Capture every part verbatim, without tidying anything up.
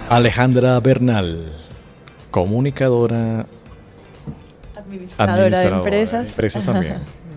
Alejandra Bernal, comunicadora, administradora, administradora de empresas. de empresas también.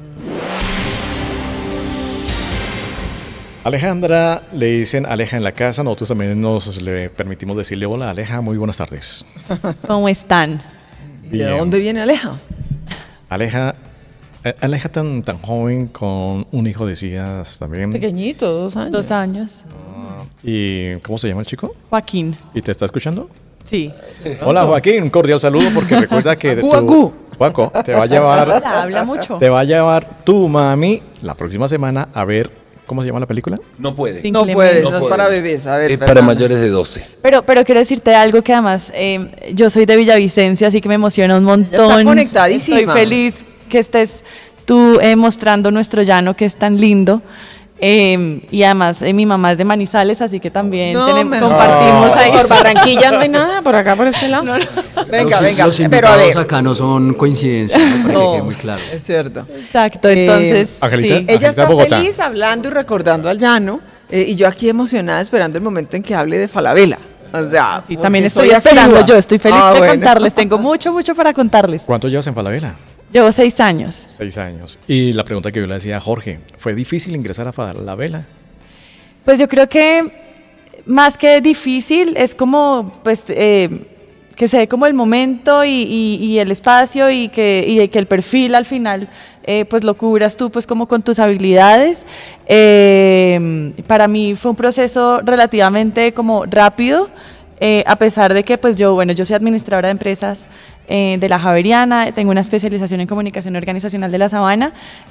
Alejandra, le dicen Aleja en la casa, nosotros también nos le permitimos decirle hola Aleja, muy buenas tardes. ¿Cómo están? ¿Y de dónde viene Aleja? Aleja, eh, Aleja tan, tan joven, con un hijo decías también. Pequeñito, dos años. Dos años. ¿Y cómo se llama el chico? Joaquín. ¿Y te está escuchando? Sí. Hola Joaquín, un cordial saludo porque recuerda que Acu, tu, acu. Juaco, te va a llevar, Habla, habla mucho. te va a llevar tu mami la próxima semana a ver, ¿cómo se llama la película? No puede. Sí. No Clemente. puedes, No no, es puede. para bebés. A ver, Es para Fernanda. mayores de doce. Pero, pero quiero decirte algo que además eh, yo soy de Villavicencio, así que me emociona un montón. está conectadísima. Estoy feliz que estés tú eh, mostrando nuestro llano que es tan lindo. Eh, y además eh, mi mamá es de Manizales, así que también No, tenemos- me- compartimos No. ahí. Por Barranquilla no hay nada, por acá, por este lado. Venga, los, venga. Los pero a invitados ver. acá no son coincidencias, ¿no? Para que No, quede muy claro. es cierto. Exacto, Eh, entonces Angelita. sí. Ella Angelita está Bogotá. feliz hablando y recordando al llano, eh, y yo aquí emocionada esperando el momento en que hable de Falabella. O sea, Sí, porque también estoy soy esperando, asidua. yo estoy feliz Ah, de bueno. contarles, tengo mucho, mucho para contarles. ¿Cuánto llevas en Falabella? Llevo seis años. Seis años. Y la pregunta que yo le hacía a Jorge, ¿fue difícil ingresar a Falabella? Pues yo creo que más que difícil es como pues eh, que se dé como el momento y, y- y el espacio y que, y que el perfil al final eh, pues lo cubras tú pues como con tus habilidades. Eh, para mí fue un proceso relativamente como rápido, eh, a pesar de que pues yo, bueno, yo soy administradora de empresas eh, de la Javeriana, tengo una especialización en comunicación organizacional de la Sabana,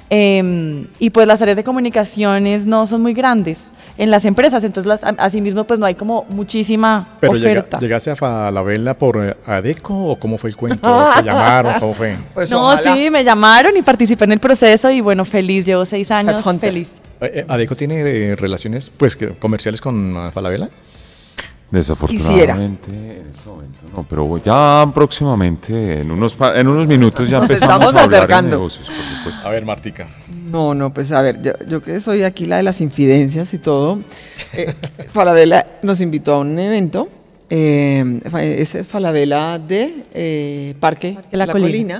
eh, y pues las áreas de comunicaciones no son muy grandes en las empresas, entonces las, a- asimismo pues no hay como muchísima ¿Pero llega- oferta. llegaste a Falabella por eh, Adeco o cómo fue el cuento? ¿Te llamaron? ¿Cómo fue? Pues no, ojalá. sí, me llamaron y participé en el proceso y bueno, feliz, llevo seis años, Headhunter. feliz. Eh, eh, ¿Adeco tiene eh, relaciones pues que- comerciales con uh, Falabella? Desafortunadamente en este momento no, pero ya próximamente, en unos, pa- en unos minutos ya Nos empezamos estamos a hablar de acercando. negocios, por supuesto. A ver, Martica. No, no, pues a ver, yo, yo que soy aquí la de las infidencias y todo, eh, Falabella nos invitó a un evento, eh, fa- ese es Falabella de eh, Parque, Parque La La, Colina. Colina.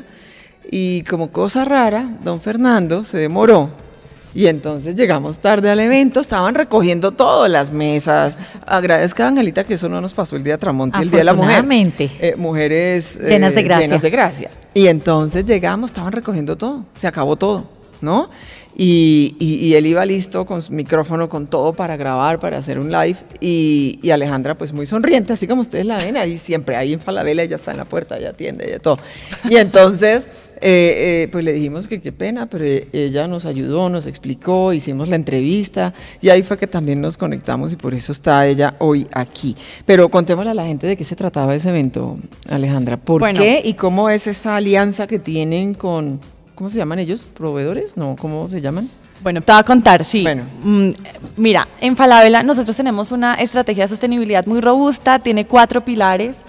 Y como cosa rara, don Fernando se demoró. Y entonces llegamos tarde al evento, estaban recogiendo todo, las mesas. Agradezca a Angelita que eso no nos pasó el día de Tramonte, el día de la mujer. Afortunadamente. Eh, mujeres eh, Llenas de gracia. llenas de gracia. Y entonces llegamos, estaban recogiendo todo, se acabó todo, ¿no? Y, y- y él iba listo con su micrófono, con todo para grabar, para hacer un live. Y, y Alejandra, pues muy sonriente, así como ustedes la ven, ahí siempre, ahí en Falabella, ella está en la puerta, ella atiende, ella todo. Y entonces, eh, eh, pues le dijimos que qué pena, pero eh, ella nos ayudó, nos explicó, hicimos la entrevista, y ahí fue que también nos conectamos, y por eso está ella hoy aquí. Pero contémosle a la gente de qué se trataba ese evento, Alejandra. ¿Por Bueno. qué y cómo es esa alianza que tienen con, ¿cómo se llaman ellos? ¿Proveedores? No, ¿cómo se llaman? Bueno, te voy a contar, sí. Bueno. Mm, mira, en Falabella nosotros tenemos una estrategia de sostenibilidad muy robusta, tiene cuatro pilares.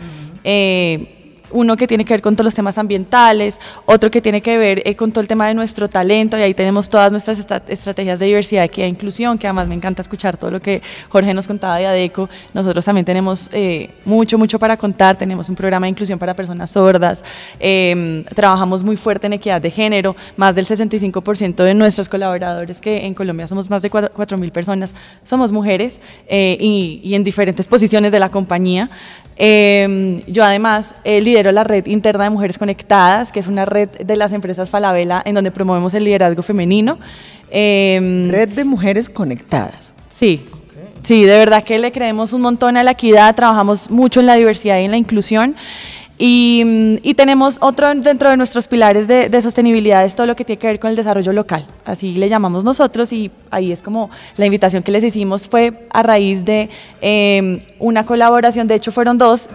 Eh, uno que tiene que ver con todos los temas ambientales, otro que tiene que ver eh, con todo el tema de nuestro talento, y ahí tenemos todas nuestras esta- estrategias de diversidad, equidad e inclusión, que además me encanta escuchar todo lo que Jorge nos contaba de Adeco. Nosotros también tenemos eh, mucho, mucho para contar, tenemos un programa de inclusión para personas sordas, eh, trabajamos muy fuerte en equidad de género, más del sesenta y cinco por ciento de nuestros colaboradores, que en Colombia somos más de cuatro mil personas, somos mujeres, eh, y, y en diferentes posiciones de la compañía. Eh, yo además eh, lidero la red interna de Mujeres Conectadas, que es una red de las empresas Falabella en donde promovemos el liderazgo femenino. Eh, Red de Mujeres Conectadas. Sí, sí, de verdad que le creemos un montón a la equidad, trabajamos mucho en la diversidad y en la inclusión. Y, mm, y tenemos otro dentro de nuestros pilares de, de sostenibilidad, es todo lo que tiene que ver con el desarrollo local, así le llamamos nosotros, y ahí es como la invitación que les hicimos fue a raíz de eh, una colaboración, de hecho fueron dos,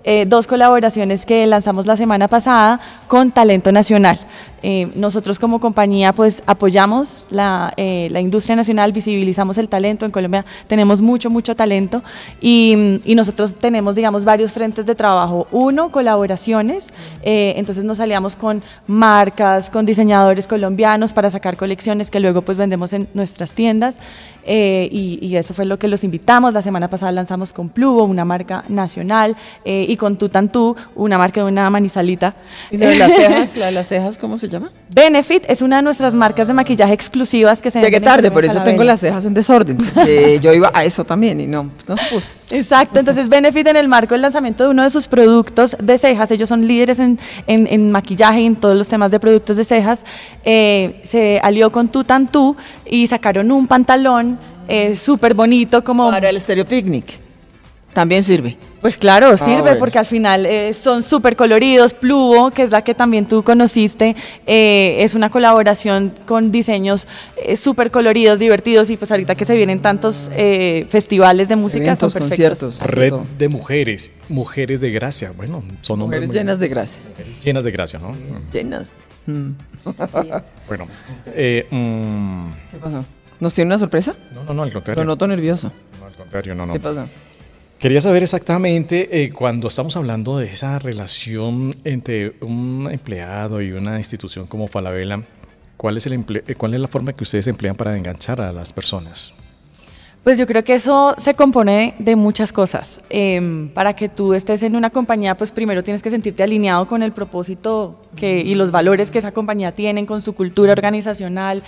eh, dos colaboraciones que lanzamos la semana pasada con talento nacional. Eh, nosotros como compañía pues apoyamos la, eh, la industria nacional, visibilizamos el talento. En Colombia tenemos mucho, mucho talento y, y nosotros tenemos, digamos, varios frentes de trabajo. Uno, colaboraciones, eh, entonces nos aliamos con marcas, con diseñadores colombianos para sacar colecciones que luego pues vendemos en nuestras tiendas, eh, y, y eso fue lo que los invitamos. La semana pasada lanzamos con Pluvo, una marca nacional, eh, y con Tutantú, una marca de una manizalita. ¿Y la de las cejas? ¿La de las cejas cómo se llama? Benefit es una de nuestras marcas de maquillaje exclusivas que se Llegué venden en tarde, Colombia por eso Falabella. tengo las cejas en desorden. porque yo iba a eso también y no, no pude. Exacto, entonces Benefit, en el marco del lanzamiento de uno de sus productos de cejas, ellos son líderes en, en, en maquillaje y en todos los temas de productos de cejas, eh, se alió con Tutantú y sacaron un pantalón eh, súper bonito como... Para el Stereo Picnic. También sirve. Pues claro, sirve bueno. porque al final eh, son súper coloridos. Pluvo, que es la que también tú conociste, eh, es una colaboración con diseños eh, súper coloridos, divertidos, y pues ahorita que se vienen tantos eh, festivales de música, Eventos, son perfectos. conciertos. Así Red todo. de mujeres, mujeres de gracia. Bueno, son hombres Mujeres muy- llenas de gracia. llenas de gracia, ¿no? Llenas. Mm. Bueno, eh, mm, ¿Qué pasó? ¿Nos tiene una sorpresa? no, no, no, al contrario. Lo noto nervioso. No, al contrario, no, no. ¿Qué pasó? Quería saber exactamente, eh, cuando estamos hablando de esa relación entre un empleado y una institución como Falabella, ¿cuál es, el emple- eh, ¿cuál es la forma que ustedes emplean para enganchar a las personas? Pues yo creo que eso se compone de muchas cosas. Eh, para que tú estés en una compañía, pues primero tienes que sentirte alineado con el propósito que, y los valores que esa compañía tiene, con su cultura organizacional.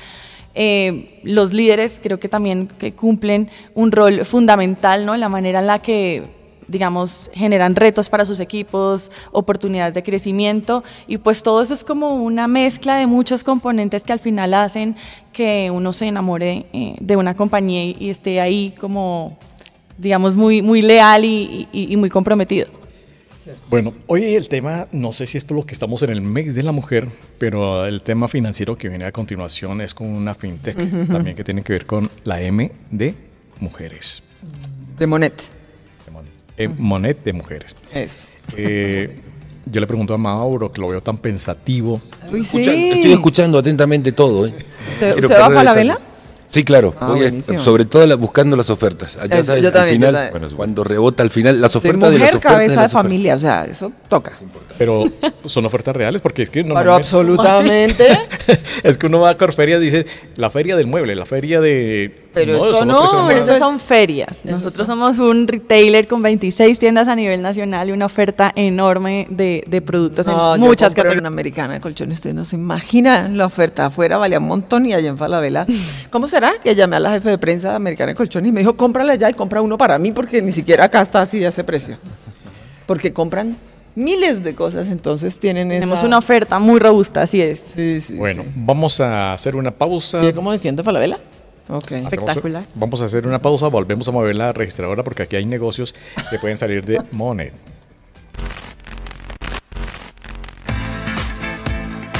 Eh, los líderes creo que también que cumplen un rol fundamental, ¿no? La manera en la que, digamos, generan retos para sus equipos, oportunidades de crecimiento, y pues todo eso es como una mezcla de muchos componentes que al final hacen que uno se enamore eh, de una compañía y, y esté ahí como, digamos, muy, muy leal y, y, y muy comprometido. Bueno, hoy el tema, no sé si es por lo que estamos en el mes de la mujer, pero el tema financiero que viene a continuación es con una fintech, también que tiene que ver con la M de mujeres. De Monet. De Monet, eh, Monet de mujeres. Eso. Eh, yo le pregunto a Mauro, que lo veo tan pensativo. Uy, Escucha- Estoy escuchando atentamente todo. ¿eh? ¿Usted, Quiero usted va a perder Falabella? detalle. Sí, claro. Ah, Voy a- buenísimo. sobre todo la- buscando las ofertas. Allá Eso, sabes, yo al también, yo final, también. bueno, cuando rebota al final, las Soy ofertas de las mujer, ofertas. cabeza de, las ofertas. familia, o sea, eso toca. Pero son ofertas reales, porque es que Pero normalmente- absolutamente. es que uno va a Corferias y dice la feria del mueble, la feria de... Pero esto son no, otros- son Pero Eso estos es- son ferias. eso Nosotros son- somos un retailer con veintiséis tiendas a nivel nacional y una oferta enorme de, de productos No, en yo muchas compré categorías. una americana de colchones, ustedes no se imaginan la oferta. Afuera valía un montón y allá en Falabella. ¿Cómo será? Que llamé a la jefe de prensa de Americana de Colchones y me dijo, cómprala ya y compra uno para mí porque ni siquiera acá está así a ese precio. Porque compran miles de cosas, entonces tienen esa... Tenemos una oferta muy robusta, así es. Sí, sí, Bueno, sí. vamos a hacer una pausa. ¿Sí, cómo defiende Falabella? Ok. Hacemos- espectacular. Vamos a hacer una pausa, volvemos a mover la registradora porque aquí hay negocios que pueden salir de Monet.